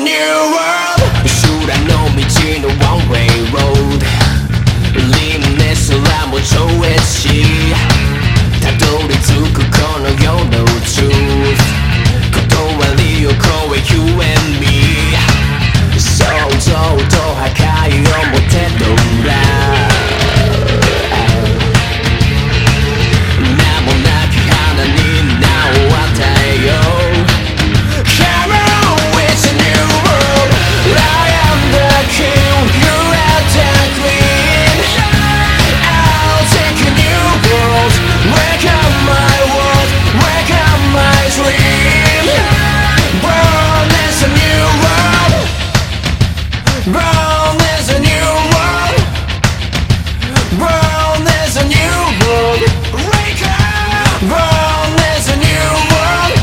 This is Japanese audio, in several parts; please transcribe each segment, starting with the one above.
new world 修羅の道の one way road 輪廻すらも超越したどり着くこの世の truth 断りを超え you and me 想像と破壊をもての裏名もなき花に名を与えよう Come on, it's a new world I am the king, you are the queen I'll take a new world Wake up my world, wake up my dream Born is a new world Born is a new world Born is a new world Wake up Born is a new world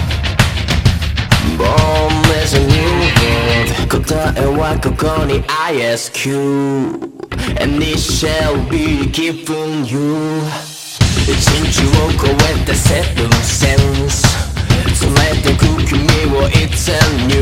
Born is a new world 答えはここに I ask you And it shall be given you 人知を超えたセブンセンス連れてく君を It's a new